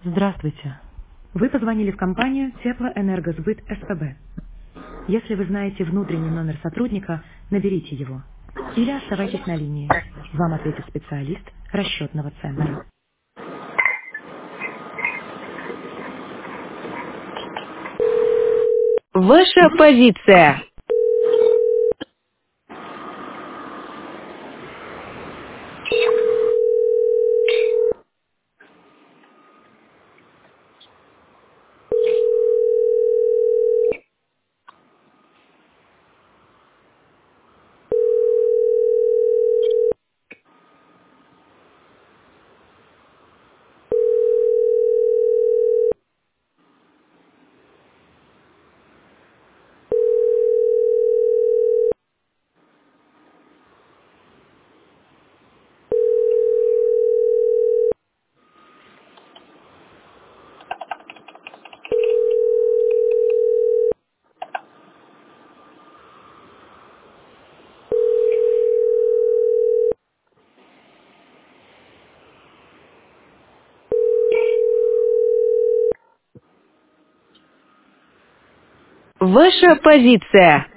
Здравствуйте. Вы позвонили в компанию Теплоэнергосбыт СПБ. Если вы знаете внутренний номер сотрудника, наберите его. Или оставайтесь на линии. Вам ответит специалист расчетного центра. Ваша позиция. Ваша позиция.